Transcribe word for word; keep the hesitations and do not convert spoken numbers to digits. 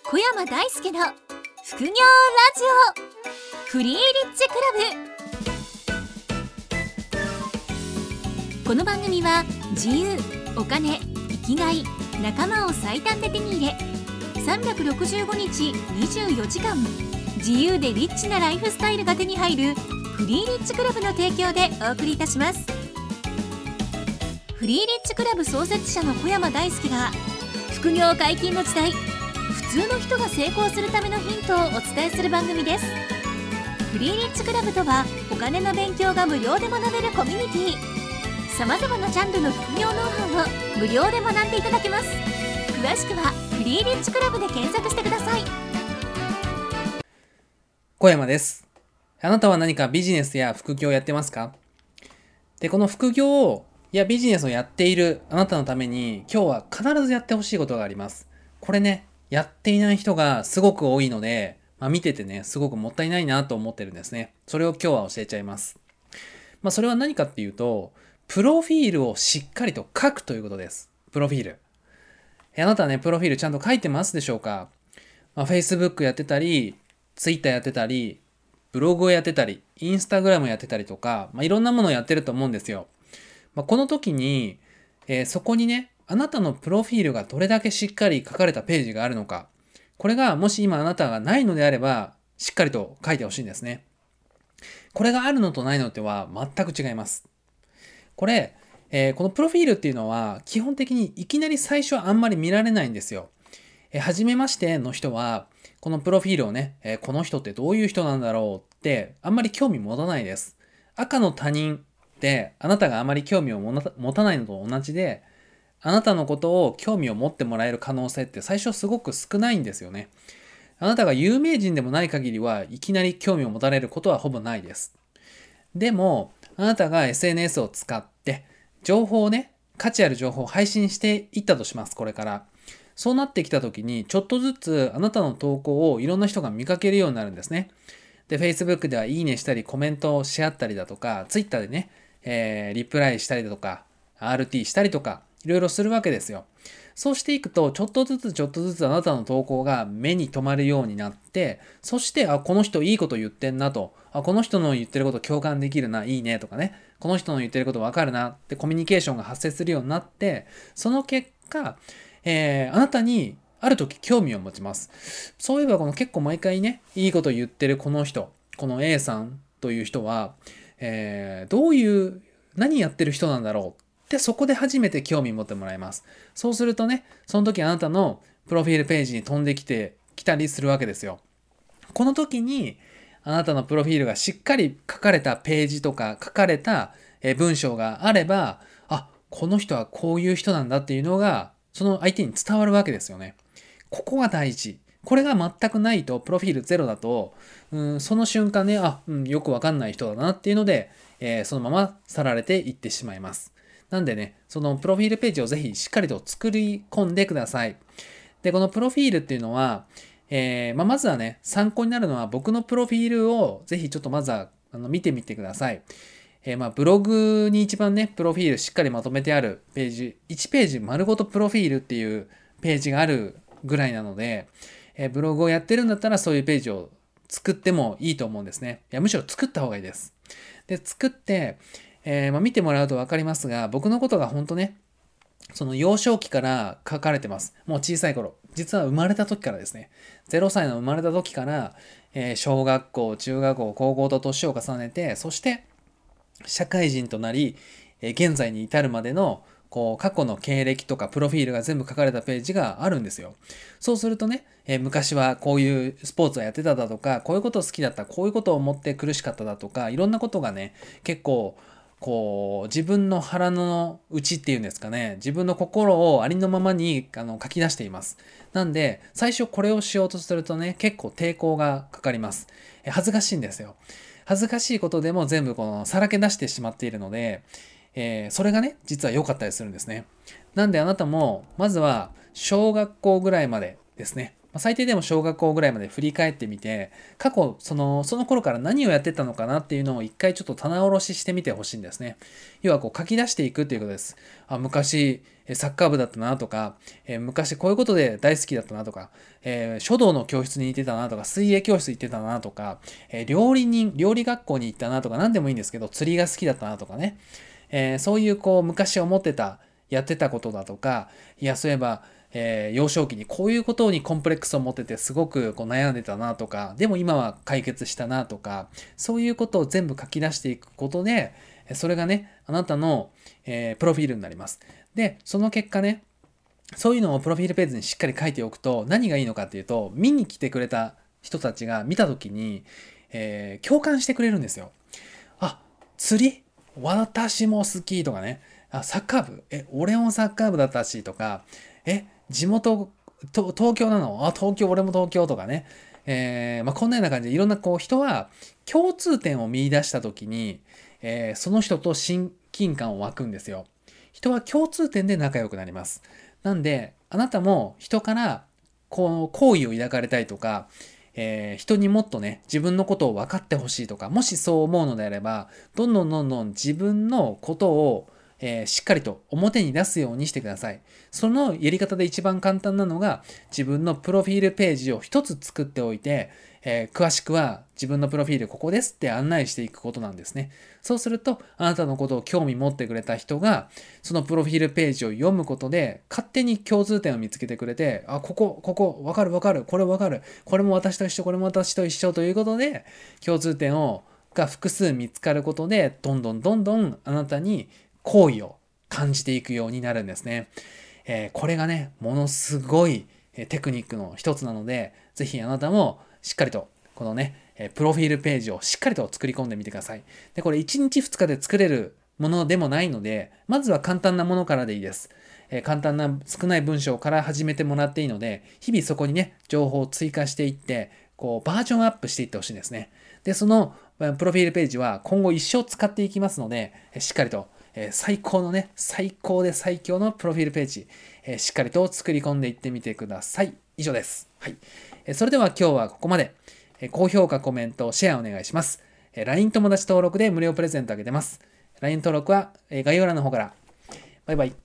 小山大輔の副業ラジオフリーリッチクラブ。この番組は自由、お金、生きがい、仲間を最短で手に入れさんびゃくろくじゅうごにちにじゅうよじかん自由でリッチなライフスタイルが手に入るフリーリッチクラブの提供でお送りいたします。フリーリッチクラブ創設者の小山大輔が副業解禁の時代、普通の人が成功するためのヒントをお伝えする番組です。フリーリッチクラブとはお金の勉強が無料で学べるコミュニティ。さまざまなジャンルの副業ノウハウを無料で学んでいただけます。詳しくはフリーリッチクラブで検索してください。 小山です。あなたは何かビジネスや副業をやってますか？で、この副業やビジネスをやっているあなたのために今日は必ずやってほしいことがあります。これね、やっていない人がすごく多いので、まあ、見ててね、すごくもったいないなと思ってるんですね。それを今日は教えちゃいます。まあ、それは何かっていうと、プロフィールをしっかりと書くということです。プロフィール。あなたはね、プロフィールちゃんと書いてますでしょうか？まあ、Facebook やってたり、Twitter やってたり、ブログをやってたり、Instagram やってたりとか、まあ、いろんなものをやってると思うんですよ。まあ、この時に、えー、そこにね、あなたのプロフィールがどれだけしっかり書かれたページがあるのか。これがもし今あなたがないのであれば、しっかりと書いてほしいんですね。これがあるのとないのとは全く違います。これ、えー、このプロフィールっていうのは基本的にいきなり最初はあんまり見られないんですよ。えー、初めましての人は、このプロフィールをね、えー、この人ってどういう人なんだろうってあんまり興味持たないです。赤の他人ってあなたがあまり興味を持たないのと同じで、あなたのことを興味を持ってもらえる可能性って最初すごく少ないんですよね。あなたが有名人でもない限りはいきなり興味を持たれることはほぼないです。でも、あなたが エスエヌエス を使って情報をね、価値ある情報を配信していったとします、これから。そうなってきた時にちょっとずつあなたの投稿をいろんな人が見かけるようになるんですね。で、Facebook ではいいねしたりコメントをし合ったりだとか、Twitter でね、えー、リプライしたりだとか、アールティー したりとか、いろいろするわけですよ。そうしていくと、ちょっとずつちょっとずつあなたの投稿が目に留まるようになって、そして、あ、この人いいこと言ってんなと、あ、この人の言ってること共感できるな、いいねとかね、この人の言ってることわかるなってコミュニケーションが発生するようになって、その結果、えー、あなたにある時興味を持ちます。そういえばこの結構毎回ね、いいこと言ってるこの人、この A さんという人は、えー、どういう、何やってる人なんだろうで、そこで初めて興味持ってもらいます。そうするとね、その時あなたのプロフィールページに飛んできてきたりするわけですよ。この時にあなたのプロフィールがしっかり書かれたページとか書かれた文章があれば、あ、この人はこういう人なんだっていうのがその相手に伝わるわけですよね。ここが大事。これが全くないと、プロフィールゼロだと、うん、その瞬間ね、あ、うん、よくわかんない人だなっていうので、えー、そのまま去られていってしまいます。なんでね、そのプロフィールページをぜひしっかりと作り込んでください。で、このプロフィールっていうのは、えーまあ、まずはね、参考になるのは僕のプロフィールをぜひちょっとまずはあの見てみてください。えー、まあブログに一番ね、プロフィールしっかりまとめてあるページ、いちページ丸ごとプロフィールっていうページがあるぐらいなので、えー、ブログをやってるんだったらそういうページを作ってもいいと思うんですね。いや、むしろ作った方がいいです。で、作って、えーまあ、見てもらうと分かりますが、僕のことが本当ね、その幼少期から書かれてます。もう小さい頃。実は生まれた時からですね。ゼロさいの生まれた時から、えー、小学校、中学校、高校と年を重ねて、そして社会人となり、えー、現在に至るまでのこう過去の経歴とかプロフィールが全部書かれたページがあるんですよ。そうするとね、えー、昔はこういうスポーツをやってただとか、こういうこと好きだった、こういうことを思って苦しかっただとか、いろんなことがね、結構こう自分の腹の内っていうんですかね、自分の心をありのままにあの書き出しています。なんで最初これをしようとするとね、結構抵抗がかかります。え恥ずかしいんですよ。恥ずかしいことでも全部このさらけ出してしまっているので、えー、それがね実は良かったりするんですね。なんであなたもまずは小学校ぐらいまでですね、 あ最低でも小学校ぐらいまで振り返ってみて、過去、その、その頃から何をやってたのかなっていうのを一回ちょっと棚卸ししてみてほしいんですね。要はこう書き出していくっていうことです。あ、昔、サッカー部だったなとか、えー昔こういうことで大好きだったなとか、えー書道の教室に行ってたなとか、水泳教室行ってたなとか、えー料理人、料理学校に行ったなとか、何でもいいんですけど、釣りが好きだったなとかね。えーそういうこう昔思ってた、やってたことだとか、いや、そういえば、えー幼少期にこういうことにコンプレックスを持っててすごくこう悩んでたなとか、でも今は解決したなとか、そういうことを全部書き出していくことで、それがね、あなたの、えープロフィールになります。で、その結果ね、そういうのをプロフィールページにしっかり書いておくと何がいいのかっていうと、見に来てくれた人たちが見た時に、えー共感してくれるんですよ。あ、釣り私も好きとかね。あ、サッカー部え、俺もサッカー部だったしとか、え、地元、と東京なのあ、東京、俺も東京とかね。えーまあ、こんなような感じでいろんなこう人は共通点を見出した時に、えーその人と親近感を湧くんですよ。人は共通点で仲良くなります。なんで、あなたも人からこう好意を抱かれたいとか、えー人にもっとね、自分のことを分かってほしいとか、もしそう思うのであれば、どんどんどんどん自分のことを、えーしっかりと表に出すようにしてください。そのやり方で一番簡単なのが、自分のプロフィールページを一つ作っておいて、えー詳しくは自分のプロフィールここですって案内していくことなんですね。そうすると、あなたのことを興味持ってくれた人が、そのプロフィールページを読むことで、勝手に共通点を見つけてくれて、あ、ここ、ここ、わかるわかる、これわかる、これも私と一緒、これも私と一緒ということで、共通点を、が複数見つかることで、どんどんどんどんあなたに好意を感じていくようになるんですね。えーこれがね、ものすごいえーテクニックの一つなので、ぜひあなたもしっかりと、このね、えープロフィールページをしっかりと作り込んでみてください。で、これいちにちふつかで作れるものでもないので、まずは簡単なものからでいいです。えー簡単な少ない文章から始めてもらっていいので、日々そこにね、情報を追加していって、こう、バージョンアップしていってほしいんですね。で、そのえープロフィールページは今後一生使っていきますので、えーしっかりと、えー最高のね、最高で最強のプロフィールページ、えーしっかりと作り込んでいってみてください。以上です。はい。えーそれでは今日はここまで。えー高評価、コメント、シェアお願いします。えー ライン 友達登録で無料プレゼントあげてます。ライン 登録はえー概要欄の方から。バイバイ。